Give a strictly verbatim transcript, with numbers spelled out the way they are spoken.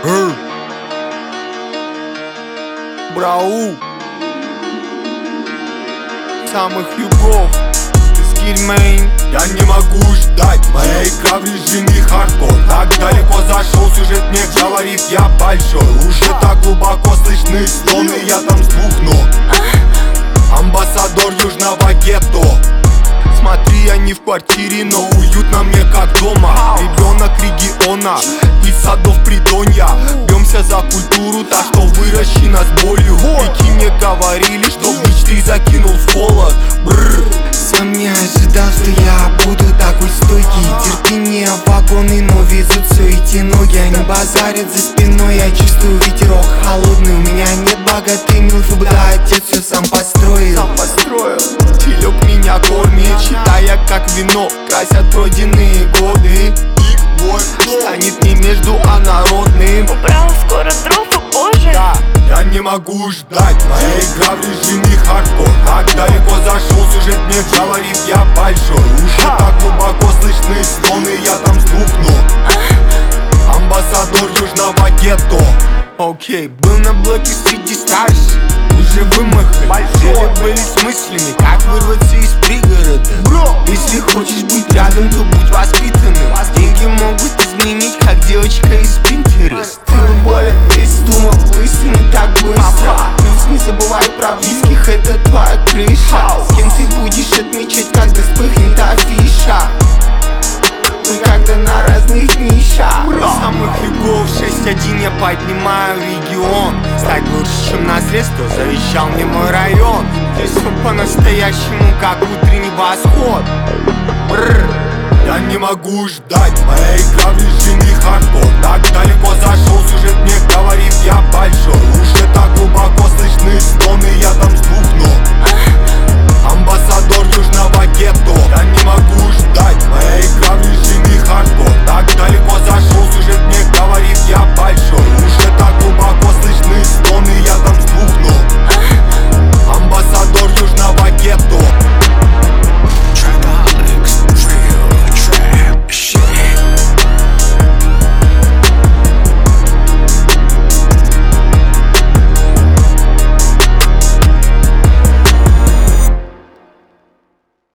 Эй. Брау. Самых югов. Скильмейн. Я не могу ждать, моя игра в режиме хардкор. Так далеко зашел сюжет, мне говорит, я большой. Уже так глубоко слышны стоны, я там с двух ног. Амбассадор южного гетто. Смотри, я не в квартире, но уютно мне как дома. Ребенок региона из садов Придонья. Бьемся за культуру, так что выращи нас болью. Веки мне говорили, что Блич три закинул в холод. Бррр. Сам не ожидал, что я буду такой стойкий. Терпение, вагоны, но везут все эти ноги. Они базарят за спиной, я чувствую ветерок холодный. У меня нет богатой милфы, да отец все сам построил. Сам построил. Телек меня кормит, считая как вино. Красят пройденные годы. Станет не между, а народным. Убрал скоро дров и позже. Да. Я не могу ждать, моя игра в режиме хардкор. Так далеко зашел сюжет, мне говорит, я большой. Уже так глубоко слышны стоны, я там с двух ног. Амбассадор южного гетто. Окей, был на блоке среди старших. Уже вымахали, цели были с мыслями, как вырваться из пригорода. Бро, если хочешь быть рядом, то будь воспитанным. Деньги могут изменить, как девочка из Pinterest. Ты болен, весь думал, высунуть так быстро. Плюс не забывай про близких, это твоя крыша. С кем ты будешь отмечать, когда вспыхнет афиша? Мы когда на разных нишах. Самых югов шесть один я поднимаю регион. Стать лучше, чем наследство, завещал мне мой район. Здесь все по-настоящему, как утренний восход. Бррр. Я не могу ждать, моя игра в режиме хардкор. Так далеко